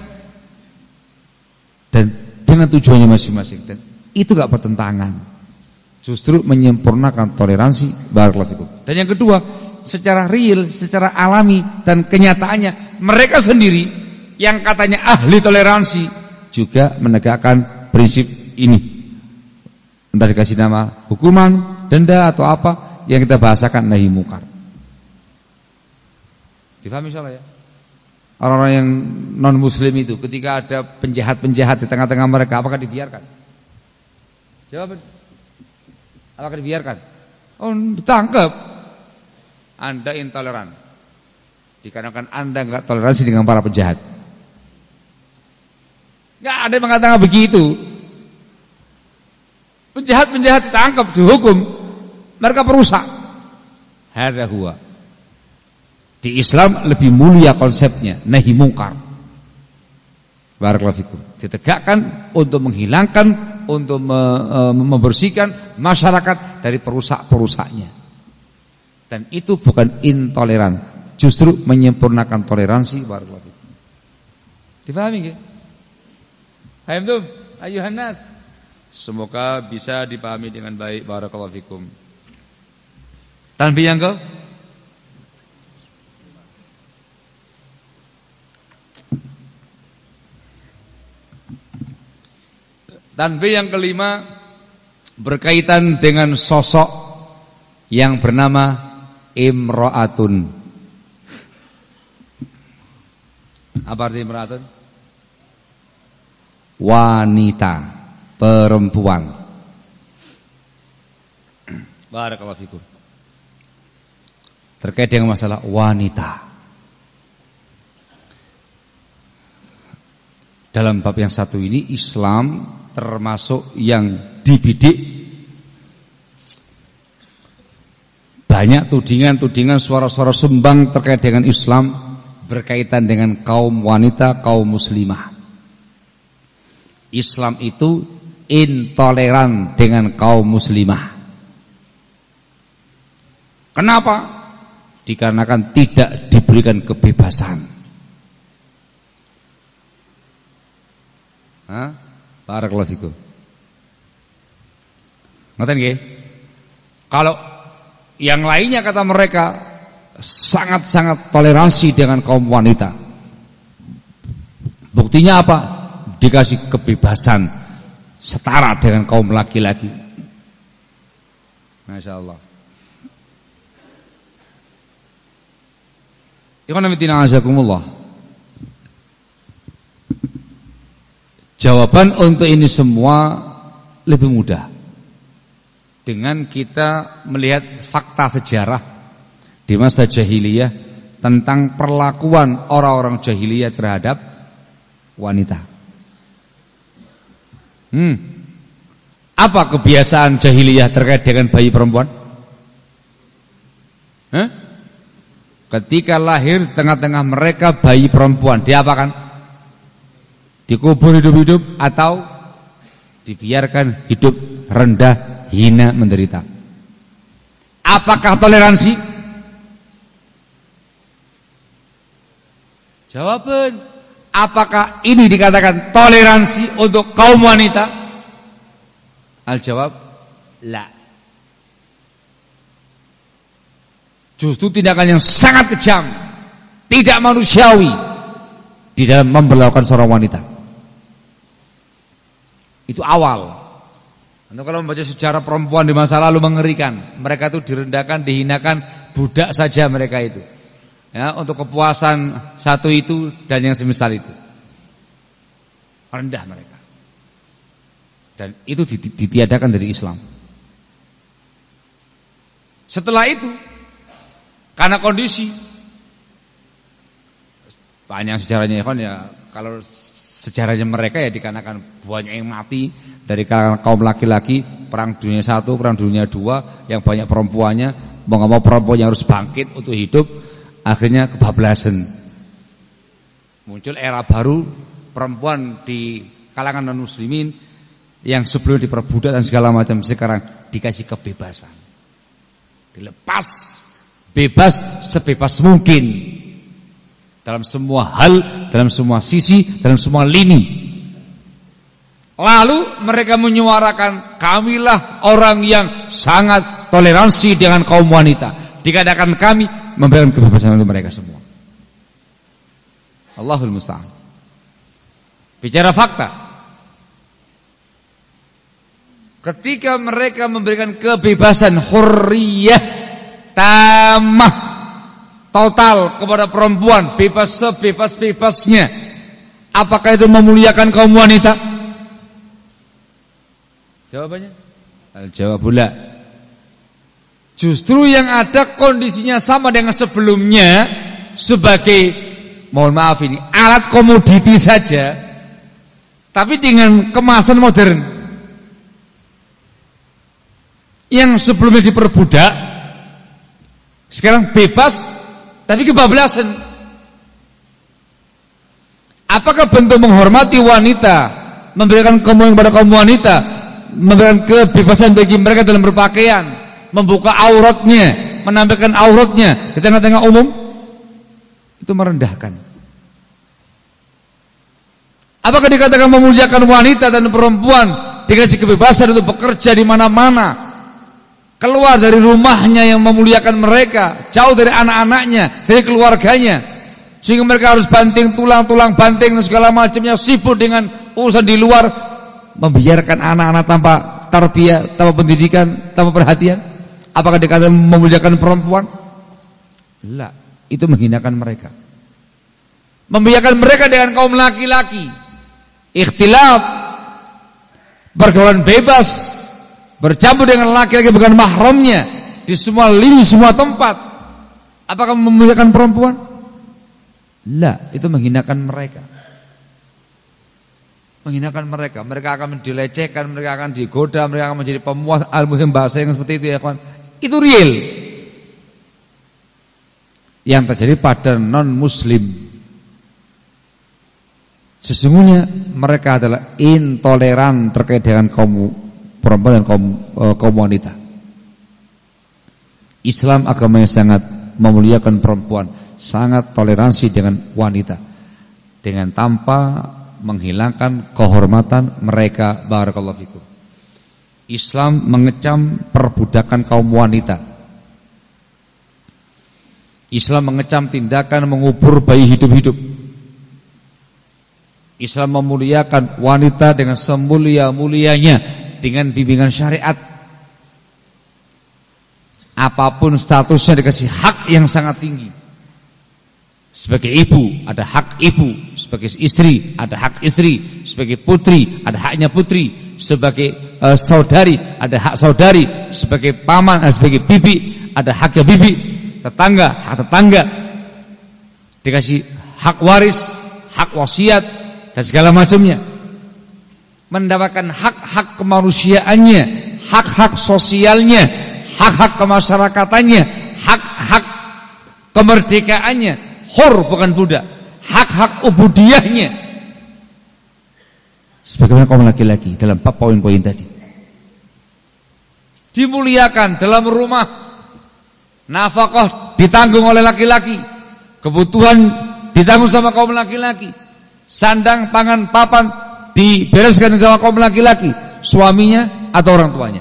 Dan dengan tujuannya masing-masing, dan itu gak bertentangan, justru menyempurnakan toleransi. Barakallahu fikum. Dan yang kedua, secara real, secara alami dan kenyataannya, mereka sendiri yang katanya ahli toleransi juga menegakkan prinsip ini. Entah dikasih nama hukuman, denda atau apa yang kita bahasakan nahi mungkar. Difahami insyaallah ya? Orang-orang yang non muslim itu ketika ada penjahat-penjahat di tengah-tengah mereka, apakah dibiarkan? Jawab. Apakah dibiarkan? Oh, ditangkap. Anda intoleran, dikarenakan Anda enggak toleransi dengan para penjahat. Enggak ada yang mengatakan begitu. Penjahat-penjahat ditangkap, dihukum, mereka perusak. Hadza huwa. Di Islam lebih mulia konsepnya nahi mungkar. Barakallahu fikum. Ditegakkan untuk menghilangkan, untuk membersihkan masyarakat dari perusak-perusaknya. Dan itu bukan intoleran, justru menyempurnakan toleransi. Barakallahu fikum. Difahami nggih? Paham tuh? Ayuhan nas. Semoga bisa dipahami dengan baik. Barakallahu fikum. Tanbih yang ke? Tanbih yang kelima berkaitan dengan sosok yang bernama imra'atun. Apa arti imra'atun? Wanita, perempuan. Barakallahu fikum. Terkait dengan masalah wanita. Dalam bab yang satu ini Islam termasuk yang dibidik. Banyak tudingan-tudingan, suara-suara sumbang terkait dengan Islam berkaitan dengan kaum wanita, kaum muslimah. Islam itu intoleran dengan kaum muslimah. Kenapa? Dikarenakan tidak diberikan kebebasan. Barakallahu fikum. Ngoten nggih? Kalau yang lainnya kata mereka sangat-sangat toleransi dengan kaum wanita. Buktinya apa? Dikasih kebebasan setara dengan kaum laki-laki. Masya Allah. Ikhwan fillah azakumullah. Jawaban untuk ini semua lebih mudah dengan kita melihat fakta sejarah di masa jahiliyah tentang perlakuan orang-orang jahiliyah terhadap wanita. Apa kebiasaan jahiliyah terkait dengan bayi perempuan? Ketika lahir tengah-tengah mereka bayi perempuan, diapakan? Dikubur hidup-hidup atau dibiarkan hidup rendah, hina, menderita. Apakah toleransi? Jawaban, apakah ini dikatakan toleransi untuk kaum wanita? Al-jawab, la. Justru tindakan yang sangat kejam, tidak manusiawi di dalam memperlakukan seorang wanita. Itu awal. Anda kalau membaca sejarah perempuan di masa lalu mengerikan. Mereka itu direndahkan, dihinakan, budak saja mereka itu. Ya, untuk kepuasan satu itu dan yang semisal itu. Rendah mereka. Dan itu ditiadakan dari Islam. Setelah itu, karena kondisi banyak sejarahnya ya, kalau sejarahnya mereka ya dikarenakan banyak yang mati dari kalangan kaum laki-laki, perang dunia 1, perang dunia 2, yang banyak perempuannya, mau nggak mau perempuannya harus bangkit untuk hidup, akhirnya kebablasan. Muncul era baru, perempuan di kalangan non muslimin yang sebelum diperbudak dan segala macam, sekarang dikasih kebebasan, dilepas bebas sebebas mungkin dalam semua hal, dalam semua sisi, dalam semua lini. Lalu mereka menyuarakan, kamilah orang yang sangat toleransi dengan kaum wanita. Dikatakan kami memberikan kebebasan untuk mereka semua. Allahul musta'an. Bicara fakta, ketika mereka memberikan kebebasan hurriyah tamah, total kepada perempuan, bebas sebebas-bebasnya, apakah itu memuliakan kaum wanita? Jawabannya al-jawab la. Justru yang ada kondisinya sama dengan sebelumnya, sebagai, mohon maaf ini, alat komoditi saja, tapi dengan kemasan modern. Yang sebelumnya diperbudak, sekarang bebas tapi kebablasan. Apakah bentuk menghormati wanita, memberikan kemuliaan kepada kaum wanita, memberikan kebebasan bagi mereka dalam berpakaian, membuka auratnya, menampilkan auratnya di tengah-tengah umum? Itu merendahkan. Apakah dikatakan memuliakan wanita dan perempuan, dikasih kebebasan untuk bekerja di mana-mana, keluar dari rumahnya yang memuliakan mereka, jauh dari anak-anaknya, dari keluarganya, sehingga mereka harus banting tulang-tulang banting dan segala macamnya, sibuk dengan urusan di luar, membiarkan anak-anak tanpa tarbiyah, tanpa pendidikan, tanpa perhatian? Apakah dikatakan memuliakan perempuan? La, itu menghinakan mereka. Membiarkan mereka dengan kaum laki-laki ikhtilaf, pergaulan bebas, bercampur dengan laki-laki bukan mahramnya di semua lini, semua tempat. Apakah memuliakan perempuan? La, itu menghinakan mereka. Menghinakan mereka. Mereka akan dilecehkan, mereka akan digoda, mereka akan menjadi pemuas. Al-muhim bahasa yang seperti itu ya kawan. Itu real. Yang terjadi pada non-muslim. Sesungguhnya mereka adalah intoleran terkait dengan kaum perempuan dan kaum wanita. Islam agama yang sangat memuliakan perempuan, sangat toleransi dengan wanita, dengan tanpa menghilangkan kehormatan mereka. Barakallahu fikum. Islam mengecam perbudakan kaum wanita. Islam mengecam tindakan mengubur bayi hidup-hidup. Islam memuliakan wanita dengan semulia-mulianya, dengan bimbingan syariat. Apapun statusnya dikasih hak yang sangat tinggi. Sebagai ibu ada hak ibu, sebagai istri ada hak istri, sebagai putri ada haknya putri, sebagai saudari ada hak saudari, sebagai paman, sebagai bibi ada haknya bibi, tetangga hak tetangga, dikasih hak waris, hak wasiat dan segala macamnya. Mendapatkan hak-hak kemanusiaannya, hak-hak sosialnya, hak-hak kemasyarakatannya, hak-hak kemerdekaannya. Hur bukan budak, hak-hak ubudiyahnya sebagaimana kaum laki-laki dalam 4 poin-poin tadi. Dimuliakan dalam rumah, nafkah ditanggung oleh laki-laki, kebutuhan ditanggung sama kaum laki-laki, sandang, pangan, papan dibereskan sama kaum laki-laki, suaminya atau orang tuanya.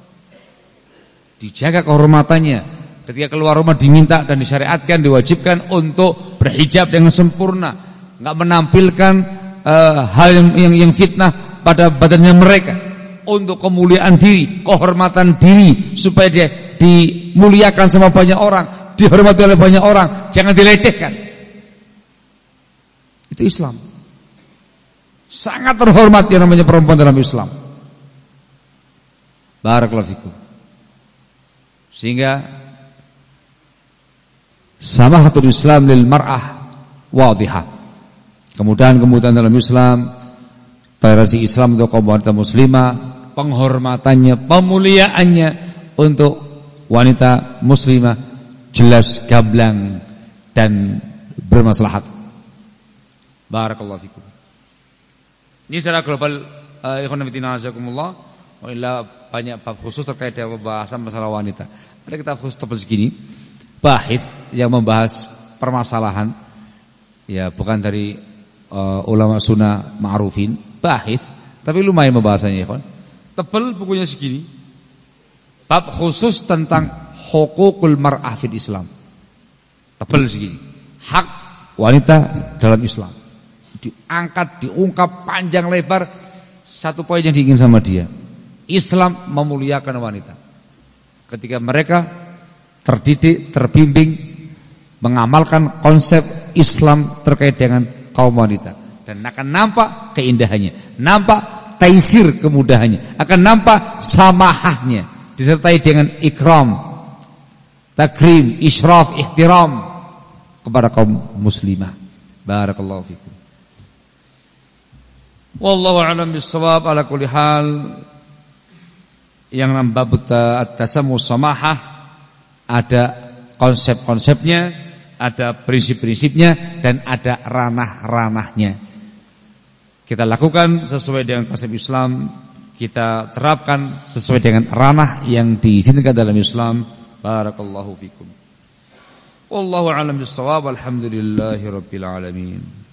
Dijaga kehormatannya. Ketika keluar rumah diminta dan disyariatkan, diwajibkan untuk berhijab dengan sempurna, enggak menampilkan hal yang fitnah pada badannya mereka, untuk kemuliaan diri, kehormatan diri, supaya dia dimuliakan sama banyak orang, dihormati oleh banyak orang, jangan dilecehkan. Itu Islam. Sangat terhormat yang namanya perempuan dalam Islam. Barakallahu fikum. Sehingga samahatul Islam lil mar'ah wadihah. Kemudahan dalam Islam, toleransi Islam untuk kaum wanita muslimah, penghormatannya, pemuliaannya untuk wanita muslimah jelas, gamblang dan bermaslahat. Barakallahu fikum. Ini secara global ikhwan fillah azakumullah, banyak bab khusus terkait dengan pembahasan masalah wanita. Ada kita khusus tebal segini. Bahith yang membahas permasalahan, ya bukan dari ulama sunnah ma'rufin, bahith, tapi lumayan pembahasannya ya kawan. Tebal bukunya segini. Bab khusus tentang hukukul mar'ah fil Islam. Tebal segini. Hak wanita dalam Islam. Diangkat, diungkap panjang lebar. Satu poin yang diingin sama dia. Islam memuliakan wanita. Ketika mereka terdidik, terbimbing, mengamalkan konsep Islam terkait dengan kaum wanita, dan akan nampak keindahannya, nampak taisir kemudahannya, akan nampak samahahnya, disertai dengan ikram, takrim, isyraf, ihtiram kepada kaum muslimah. Barakallahu fikum. Wallahu a'lam bissawab. Ala kulli hal, yang bab at-tasammu samahah ada konsep-konsepnya, ada prinsip-prinsipnya, dan ada ranah-ranahnya. Kita lakukan sesuai dengan konsep Islam, kita terapkan sesuai dengan ranah yang diizinkan dalam Islam. Barakallahu fikum. Wallahu a'lam bissawab. Alhamdulillahirabbil alamin.